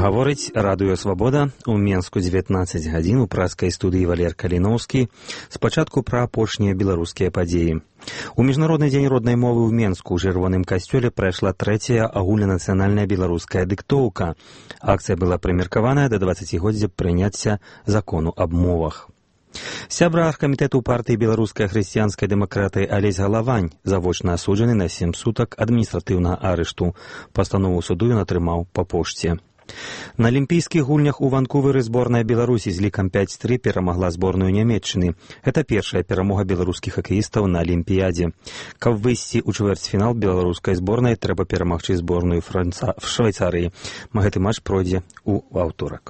Гаворыць Радыё Свабода. У Менску 19 гадзін у праскай студыі Валер Каліноўскі. Спачатку пра апошнія беларускія падзеі. У Міжнародны дзень роднай мовы ў Менску ў Жырвоным касцёле прайшла трэцяя агульнанацыянальная беларуская дыктоўка. Акцыя была прымеркаваная да 20-годдзя прыняцця закону аб мовах. Сябра аргкамітэту партыі беларускай хрысціянскай дэмакратыі Алесь Галавань завочна асуджаны на 7 сутак адміністратыўнага арышту. Пастанову суду ён атрымаў па пошце. На алімпійскіх гульнях у Ванкуверы зборная Беларусі з лікам 5-3 перамагла зборную Нямецчыны. Гэта першая перамога беларускіх хакеістаў на алімпіядзе. Каб выйсці ў чвэрцьфінал беларускай зборнай, трэба перамагчы зборную Швейцарыі. Гэты матч пройдзе ў аўторак.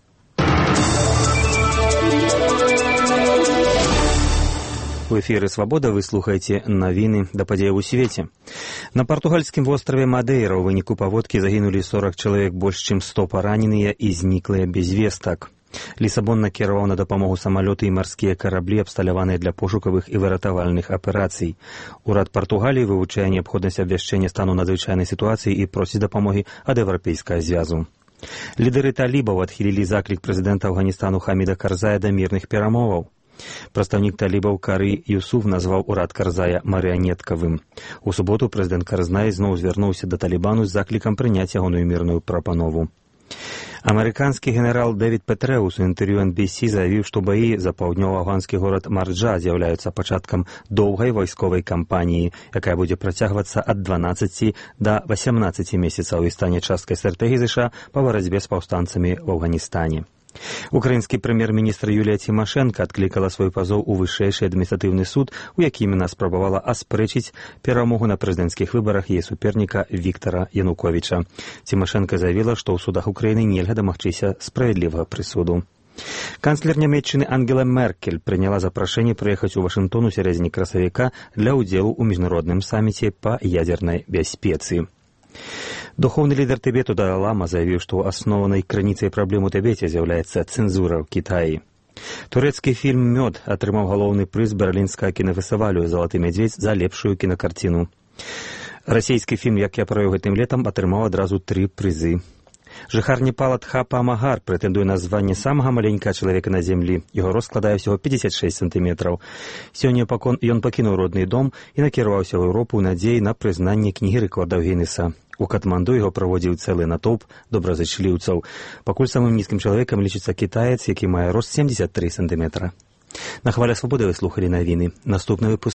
У эфіры «Свабода» вы слухаеце навіны да падзеяў у свеце. На партугальскім востраве Мадейра ў выніку паводкі загінулі 40 чалавек, больш чым 100 параненыя і зніклыя без вестак. Лісабон накіраваў на дапамогу самалёты і марскія караблі, абсталяваныя для пошукавых і выратавальных аперацый. Урад Партугаліі вывучае неабходнасць абвяшчэння стану надзвычайнай сітуацыі і просіць дапамогі ад еўрапейскага звязу. Лідары талібаў адхілілі заклік прэзідэнта Афганістану Хаміда Карзая да мірных перамоваў. Прадстаўнік талібаў Кары Юсуф назваў урад Карзая марыянеткавым. У суботу прэзідэнт Карзай зноў звярнуўся да талібану з заклікам прыняць ягоную мірную прапанову. Амерыканскі генерал Дэвід Петрэус у інтэрв'ю NBC заявіў, што баі за паўднёва-афганскі горад Марджа з'яўляюцца пачаткам доўгай вайсковай кампаніі, якая будзе працягвацца ад 12 да 18 месяцаў і стане часткай стратэгіі США па барацьбе з паўстанцамі в Афганістане. Украінскі прэм'ер-міністр Юлія Цімашэнка адклікала свой пазоў у вышэйшы адміністратыўны суд, у якім яна спрабавала аспрэчыць перамогу на прэзідэнцкіх выбарах яе суперніка Віктара Януковіча. Цімашэнка заявіла, што ў судах Украіны нельга дамагчыся справядлівага прысуду. Канцлер Нямецчыны Ангела Меркель прыняла запрашэнне прыехаць у Вашынгтон у сярэдзіне красавіка для ўдзелу ў міжнародным саміце па ядзернай бяспецы. Духовны лідар Тыбету Далай-лама заявіў, што асноўнай крыніцай праблем у Тыбеце з'яўляецца цэнзура ў Кітаі. Турэцкі фільм «Мёд» атрымаў галоўны прыз берлінскага кінафестывалю «Залаты мядзведзь» за лепшую кінакарціну. Расійскі фільм «Як я правёў гэтым летам» атрымаў адразу 3 прызы. Жыхар Непала Тхапа Амагар прэтэндуе на званне самага маленькага чалавека на зямлі. Яго рост складае ўсяго 56 сантыметраў. Сёння ён пакінуў родны дом і накіраваўся ў Еўропу ў надзеі на прызнанне кнігі рэкордаў Гіннеса. У Катманду яго праводзіў цэлы натоўп добразычліўцаў. Пакуль самым нізкім чалавекам лічыцца кітаец, які мае рост 73 сантыметра. На хваля свабоды вы слухалі навіны. Наступны выпуск